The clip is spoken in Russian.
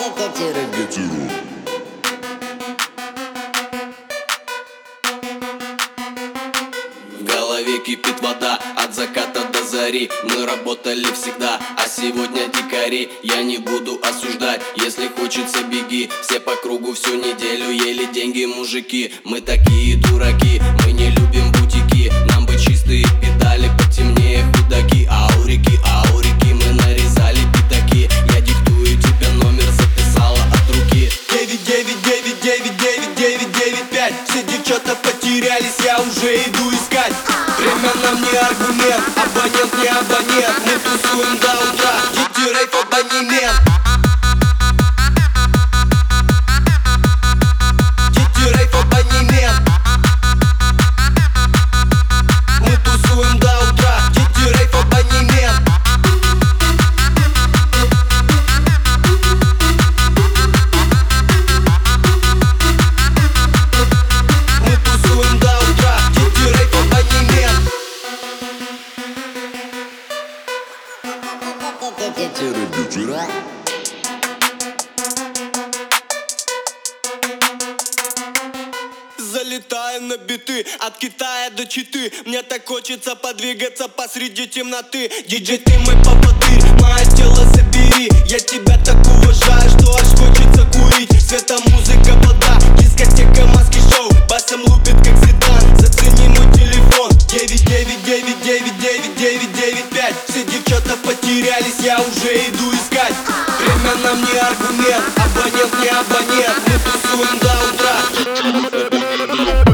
В голове кипит вода от заката до зари. Мы работали всегда, а сегодня дикари. Я не буду осуждать, если хочется беги. Все по кругу всю неделю ели деньги мужики. Мы такие дураки, мы не любим бутики. Нам бы чистые педали, потемнее худаки. Аурики, мы нарезали пятаки. Я диктую тебе номер, записала от руки. 9999995. Все девчата потерялись, я уже иду искать. Время нам не аргумент, абонент не абонент. Мы тусуем до утра, дети рейв абонемент. Дети рейв абонемент. Мы тусуем до утра, дети рейв абонемент. Мы тусуем до утра, дети рейв абонемент. Залетаю на биты, от Китая до Читы. Мне так хочется подвигаться посреди темноты. Диджей, ты мой поводырь, мое тело забери. Я тебя так уважаю, что аж хочется курить. Света, музыка, вода, дискотека, маски, шоу. Басом лупит как седан, зацени мой телефон. 9999995. Все девчата потерялись, я уже иду искать. Время нам не аргумент, абонент не абонент. Мы тусуем до утра.